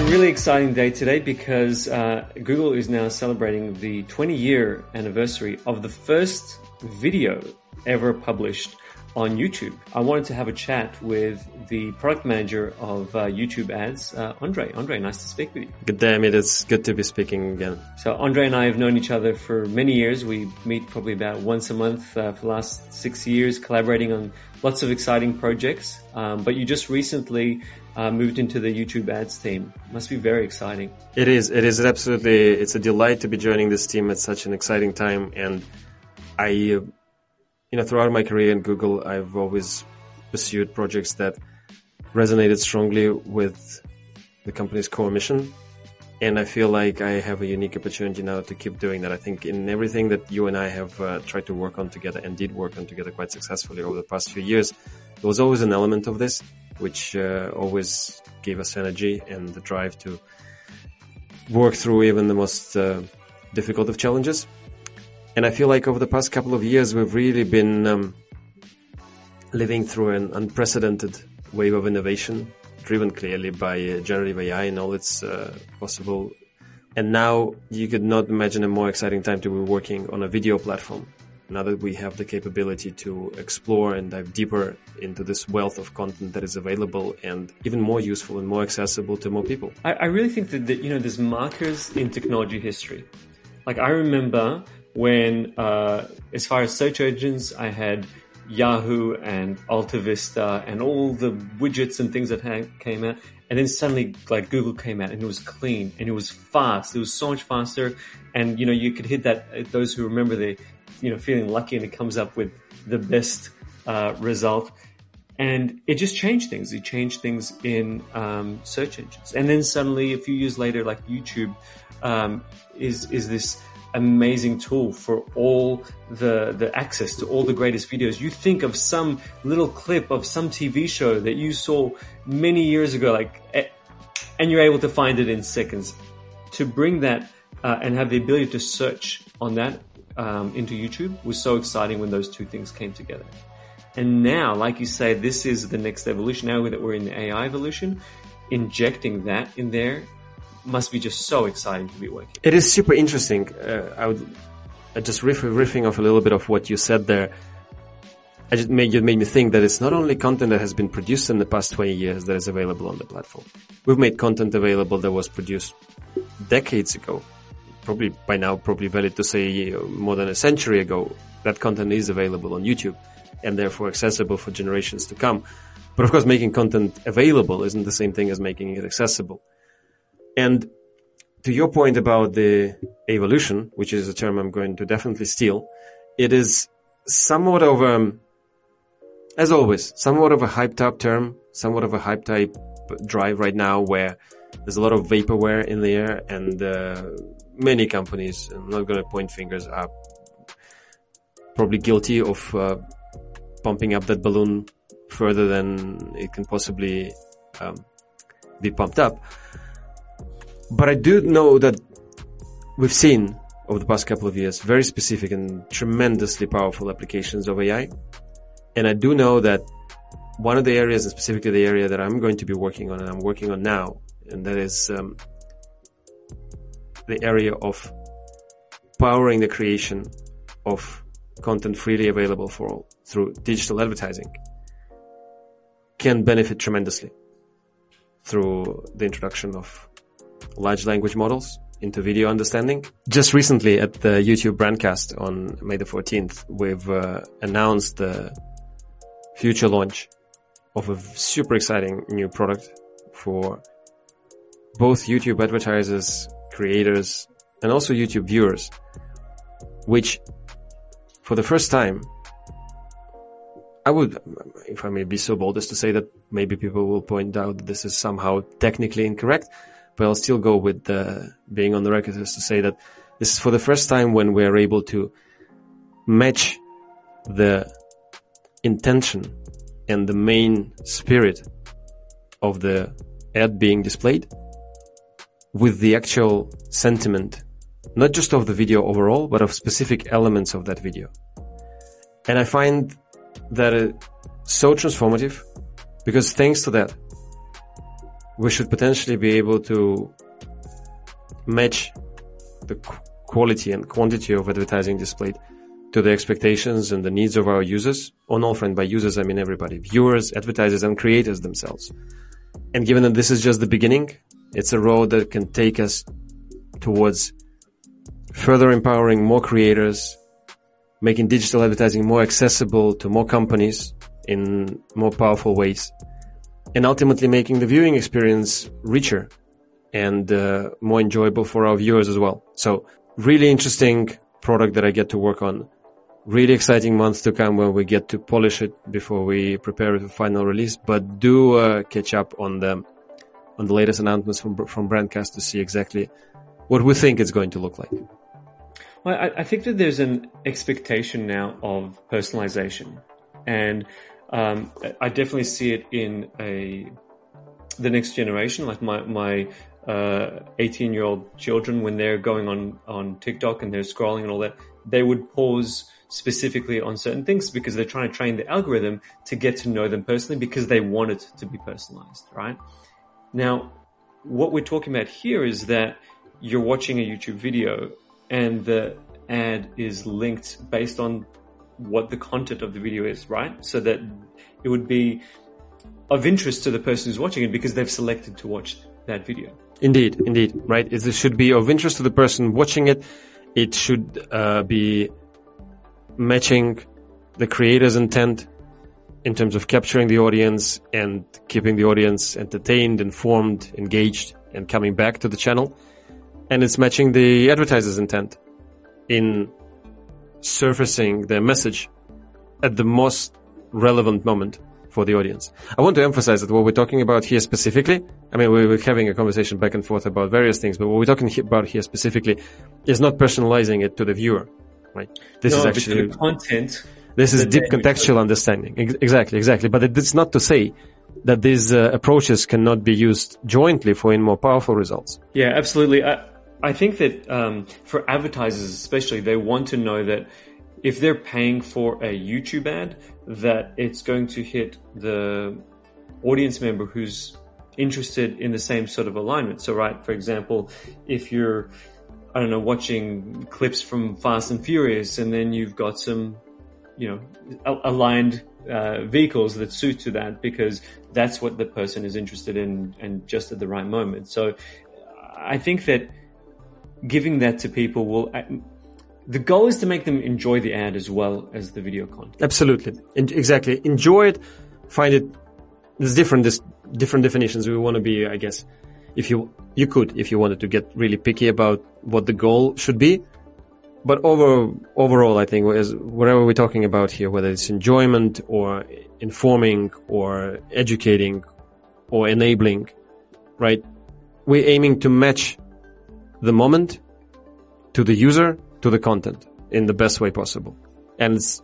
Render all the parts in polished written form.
really exciting day today because Google is now celebrating the 20-year anniversary of the first video ever published on YouTube. I wanted to have a chat with the product manager of YouTube ads, Andre. Andre, nice to speak with you. Good day, Amit. It's good to be speaking again. So Andre and I have known each other for many years. We meet probably about once a month for the last 6 years, collaborating on lots of exciting projects. But you just recently moved into the YouTube ads team. Must be very exciting. It is absolutely, it's a delight to be joining this team at such an exciting time. And throughout my career in Google, I've always pursued projects that resonated strongly with the company's core mission. And I feel like I have a unique opportunity now to keep doing that. I think in everything that you and I have tried to work on together and did work on together quite successfully over the past few years, there was always an element of this, which always gave us energy and the drive to work through even the most difficult of challenges. And I feel like over the past couple of years, we've really been living through an unprecedented wave of innovation, driven clearly by generative AI and all its possible. And now you could not imagine a more exciting time to be working on a video platform. Now that we have the capability to explore and dive deeper into this wealth of content that is available and even more useful and more accessible to more people. I really think that there's markers in technology history. Like I remember when, as far as search engines, I had Yahoo and AltaVista and all the widgets and things that came out. And then suddenly, like, Google came out and it was clean and it was fast. It was so much faster. And, you could hit that, those who remember feeling lucky, and it comes up with the best, result. And it just changed things. It changed things in, search engines. And then suddenly a few years later, like YouTube, is this amazing tool for all the access to all the greatest videos. You think of some little clip of some TV show that you saw many years ago, and you're able to find it in seconds. To bring that and have the ability to search on that into YouTube was so exciting when those two things came together. And now, like you say, this is the next evolution. Now that we're in the AI evolution, injecting that in there must be just so exciting to be working. It is super interesting. I just riffing off a little bit of what you said there. You made me think that it's not only content that has been produced in the past 20 years that is available on the platform. We've made content available that was produced decades ago. Probably by now, valid to say more than a century ago. That content is available on YouTube and therefore accessible for generations to come. But of course, making content available isn't the same thing as making it accessible. And to your point about the evolution, which is a term I'm going to definitely steal, it is somewhat of as always, somewhat of a hyped up term, somewhat of a hyped type drive right now where there's a lot of vaporware in the air, and many companies, I'm not going to point fingers, are probably guilty of pumping up that balloon further than it can possibly be pumped up. But I do know that we've seen over the past couple of years very specific and tremendously powerful applications of AI. And I do know that one of the areas, and specifically the area that I'm going to be working on and I'm working on now, and that is the area of powering the creation of content freely available for all through digital advertising, can benefit tremendously through the introduction of large language models into video understanding. Just recently at the YouTube Brandcast on May the 14th, we've announced the future launch of a super exciting new product for both YouTube advertisers, creators, and also YouTube viewers, which for the first time, I would, if I may be so bold as to say that maybe people will point out that this is somehow technically incorrect, but I'll still go with being on the record as to say that this is for the first time when we're able to match the intention and the main spirit of the ad being displayed with the actual sentiment, not just of the video overall, but of specific elements of that video. And I find that so transformative because thanks to that, we should potentially be able to match the quality and quantity of advertising displayed to the expectations and the needs of our users. On all front, by users, I mean everybody, viewers, advertisers, and creators themselves. And given that this is just the beginning, it's a road that can take us towards further empowering more creators, making digital advertising more accessible to more companies in more powerful ways, and ultimately making the viewing experience richer and more enjoyable for our viewers as well. So really interesting product that I get to work on. Really exciting months to come when we get to polish it before we prepare it for final release. But do catch up on the latest announcements from Brandcast to see exactly what we think it's going to look like. Well, I think that there's an expectation now of personalization, and I definitely see it in the next generation. Like my 18-year-old children, when they're going on TikTok and they're scrolling and all that, they would pause specifically on certain things because they're trying to train the algorithm to get to know them personally because they want it to be personalized, right? Now, what we're talking about here is that you're watching a YouTube video and the ad is linked based on what the content of the video is, right? So that it would be of interest to the person who's watching it because they've selected to watch that video. Indeed, right? It should be of interest to the person watching it. It should be matching the creator's intent in terms of capturing the audience and keeping the audience entertained, informed, engaged, and coming back to the channel. And it's matching the advertiser's intent in surfacing their message at the most relevant moment for the audience. I want to emphasize that what we're talking about here specifically, I mean, we're having a conversation back and forth about various things, but what we're talking about here specifically is not personalizing it to the viewer, right? This is actually the content. This is deep contextual understanding. Exactly. But it's not to say that these approaches cannot be used jointly for more powerful results. Yeah, absolutely. I think that for advertisers especially, they want to know that if they're paying for a YouTube ad, that it's going to hit the audience member who's interested in the same sort of alignment. So, right, for example, if you're, I don't know, watching clips from Fast and Furious and then you've got some, aligned vehicles that suit to that because that's what the person is interested in and just at the right moment. So I think that giving that to people will... The goal is to make them enjoy the ad as well as the video content. Absolutely. Exactly. Enjoy it. Find it. There's different definitions. We want to be, I guess, if you wanted to get really picky about what the goal should be. But overall, I think whatever we're talking about here, whether it's enjoyment or informing or educating or enabling, right? We're aiming to match the moment to the user, to the content in the best way possible. And it's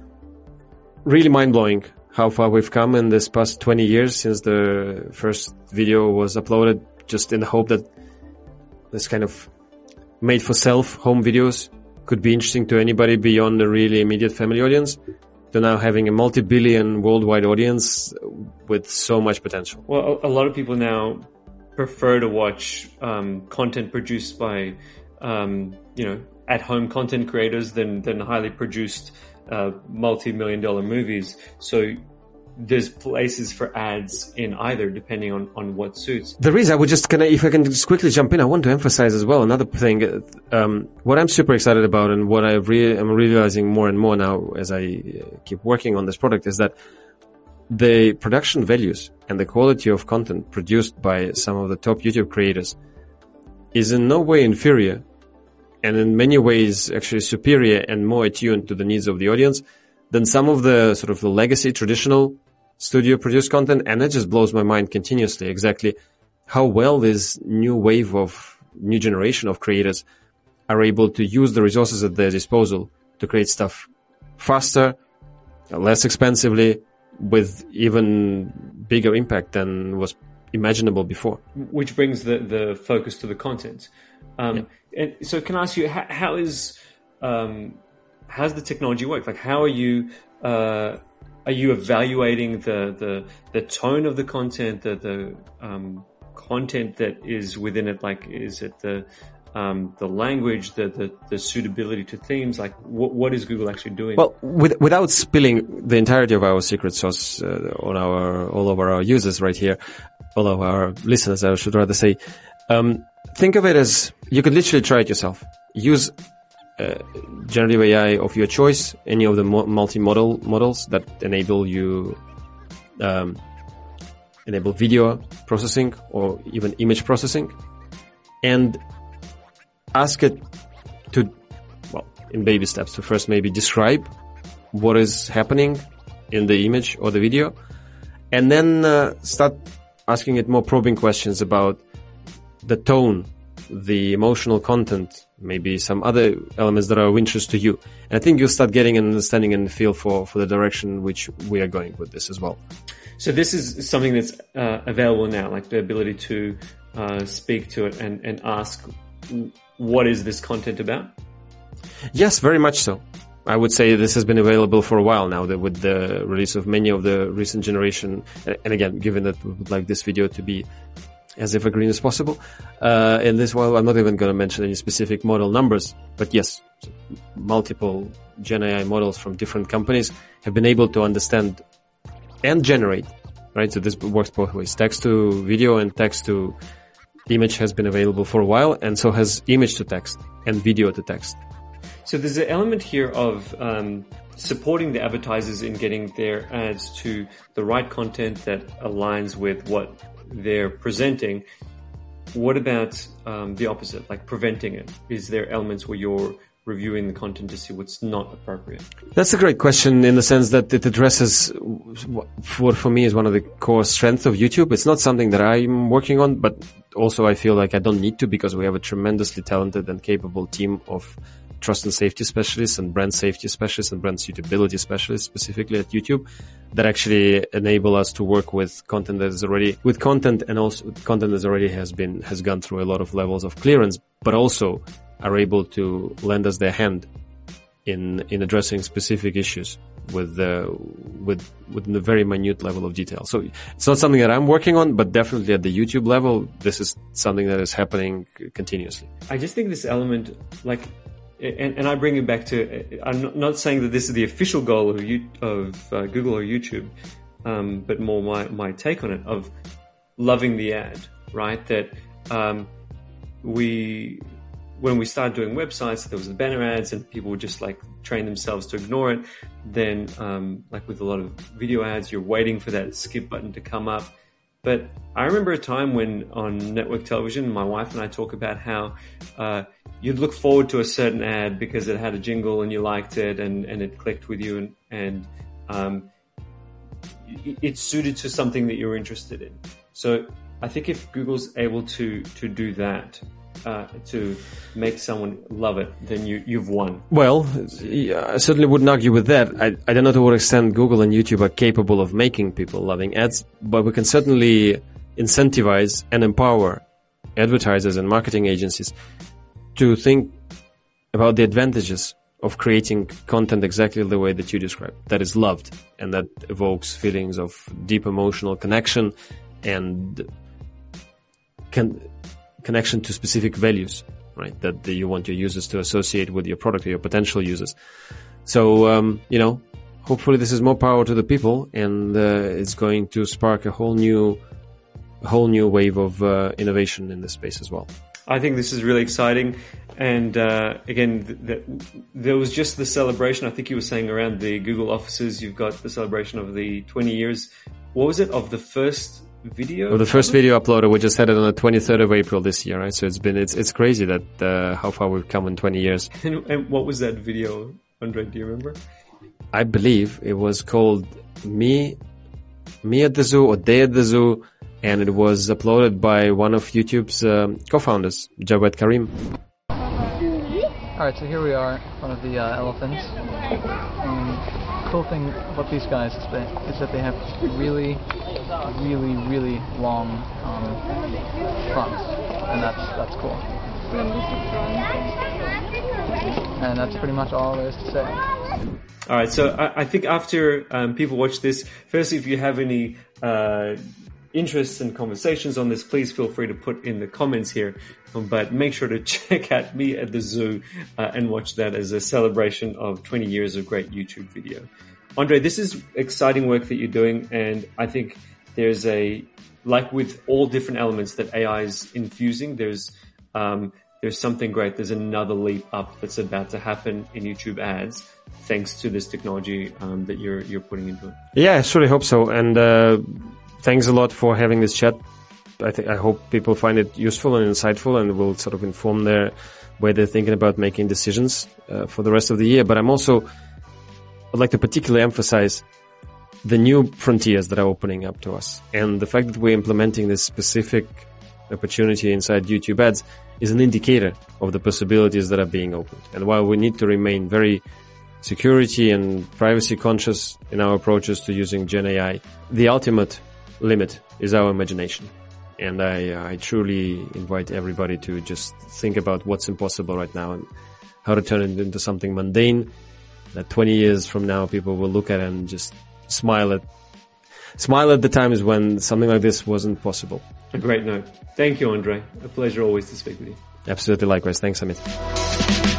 really mind-blowing how far we've come in this past 20 years since the first video was uploaded, just in the hope that this kind of made-for-self home videos could be interesting to anybody beyond the really immediate family audience, to now having a multi-billion worldwide audience with so much potential. Well, a lot of people now prefer to watch content produced by, at-home content creators than highly produced multi-million-dollar movies. So there's places for ads in either, depending on what suits. There is. I would just if I can just quickly jump in, I want to emphasize as well another thing. What I'm super excited about, and what I'm realizing more and more now as I keep working on this product, is that the production values and the quality of content produced by some of the top YouTube creators is in no way inferior, and in many ways actually superior and more attuned to the needs of the audience than some of the sort of the legacy traditional studio produced content. And that just blows my mind continuously, exactly how well this new wave of new generation of creators are able to use the resources at their disposal to create stuff faster, less expensively, with even bigger impact than was imaginable before. Which brings the focus to the content. And so can I ask you, how's the technology work? Like, how are you evaluating the tone of the content, content that is within it? Like, is it the language, the suitability to themes? Like, what is Google actually doing? Well, without spilling the entirety of our secret sauce on all over our users right here, all of our listeners, I should rather say, think of it as you could literally try it yourself. Use generative AI of your choice, any of the multimodal models that enable video processing or even image processing, and ask it to, well, in baby steps, to first maybe describe what is happening in the image or the video, and then start asking it more probing questions about the tone, the emotional content, maybe some other elements that are of interest to you. And I think you'll start getting an understanding and feel for the direction which we are going with this as well. So this is something that's available now, like the ability to speak to it and ask, what is this content about? Yes, very much so. I would say this has been available for a while now, with the release of many of the recent generation. And again, given that we would like this video to be as evergreen as possible, in this, well, I'm not even going to mention any specific model numbers, but yes, multiple Gen AI models from different companies have been able to understand and generate, right? So this works both ways. Text to video and text to image has been available for a while, and so has image to text and video to text. So there's an element here of supporting the advertisers in getting their ads to the right content that aligns with what they're presenting. What about the opposite, like preventing it? Is there elements where you're reviewing the content to see what's not appropriate? That's a great question, in the sense that it addresses what for me is one of the core strengths of YouTube. It's not something that I'm working on, but also I feel like I don't need to, because we have a tremendously talented and capable team of trust and safety specialists and brand safety specialists and brand suitability specialists specifically at YouTube that actually enable us to work with content that is already and also content that already has gone through a lot of levels of clearance, but also are able to lend us their hand in addressing specific issues with a very minute level of detail. So it's not something that I'm working on, but definitely at the YouTube level, this is something that is happening continuously. I just think this element, like, and I bring it back to, I'm not saying that this is the official goal of Google or YouTube, but more my take on it, of loving the ad, right? That when we started doing websites, there was the banner ads and people would just like train themselves to ignore it. Then, like with a lot of video ads, you're waiting for that skip button to come up. But I remember a time when on network television, my wife and I talk about how you'd look forward to a certain ad because it had a jingle and you liked it and it clicked with you and it's suited to something that you're interested in. So I think if Google's able to do that, to make someone love it, then you've won. Well, I certainly wouldn't argue with that. I don't know to what extent Google and YouTube are capable of making people loving ads, but we can certainly incentivize and empower advertisers and marketing agencies to think about the advantages of creating content exactly the way that you described, that is loved and that evokes feelings of deep emotional connection and connection to specific values, right? That you want your users to associate with your product or your potential users. So, hopefully this is more power to the people, and it's going to spark a whole new wave of innovation in this space as well. I think this is really exciting. And again, there was just the celebration. I think you were saying around the Google offices, you've got the celebration of the 20 years. What was it, of the first video? Well, the first video uploaded, we just had it on the 23rd of April this year, right? So it's crazy that how far we've come in 20 years. And what was that video, Andre? Do you remember? I believe it was called Me at the Zoo or Day at the Zoo, and it was uploaded by one of YouTube's co-founders, Jawed Karim. Alright, so here we are in front of the elephants. The cool thing about these guys is that they have really, really, really long fronts, and that's cool. And that's pretty much all there is to say. Alright, so I think after people watch this, firstly, if you have any interests and conversations on this, please feel free to put in the comments here. But make sure to check out Me at the Zoo and watch that as a celebration of 20 years of great YouTube video. Andre, this is exciting work that you're doing, and I think there's like with all different elements that AI is infusing, there's something great. There's another leap up that's about to happen in YouTube ads, thanks to this technology that you're putting into it. Yeah, I surely hope so. And thanks a lot for having this chat. I hope people find it useful and insightful, and will sort of inform their way they're thinking about making decisions for the rest of the year. But I'd like to particularly emphasize the new frontiers that are opening up to us, and the fact that we're implementing this specific opportunity inside YouTube ads is an indicator of the possibilities that are being opened. And while we need to remain very security and privacy conscious in our approaches to using Gen AI, the ultimate limit is our imagination. And I truly invite everybody to just think about what's impossible right now and how to turn it into something mundane that 20 years from now people will look at and just smile at the times when something like this wasn't possible. A great note. Thank you, Andre. A pleasure always to speak with you. Absolutely, likewise. Thanks, Amit.